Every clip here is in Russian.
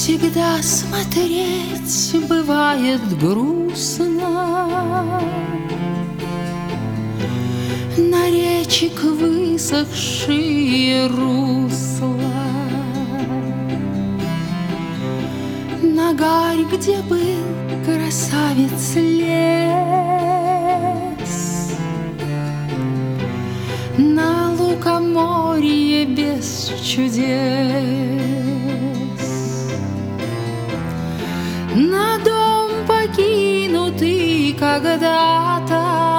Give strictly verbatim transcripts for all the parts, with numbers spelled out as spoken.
Всегда смотреть бывает грустно на речек высохшие русла, на гарь, где был красавец лес, на лукоморье без чудес, на дом, покинутый когда-то,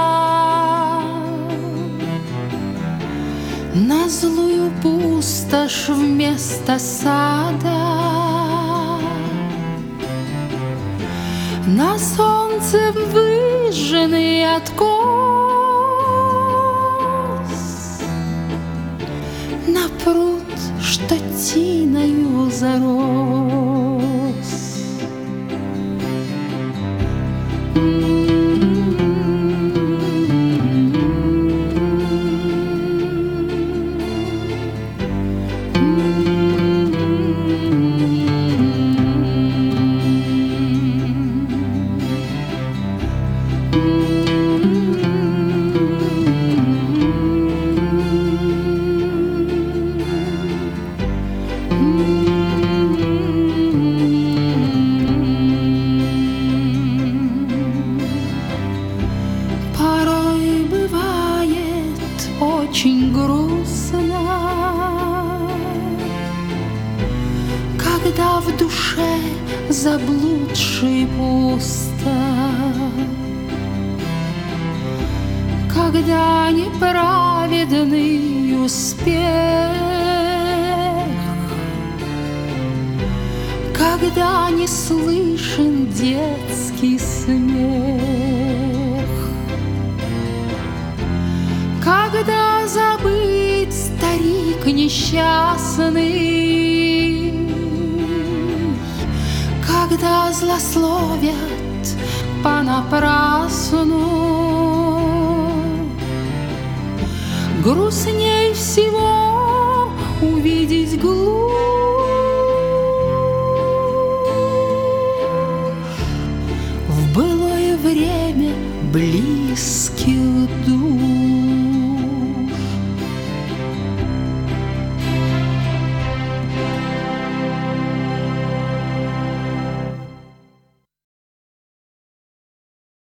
на злую пустошь вместо сада, на солнце выжженный откос, на пруд, что тиною зарос. Порой бывает очень грустно, когда в душе заблудший пусто, когда неправедный успех, когда не слышен детский смех, когда забыт старик несчастный, когда злословят понапрасну. Грустней всего увидеть глушь в былое время близ.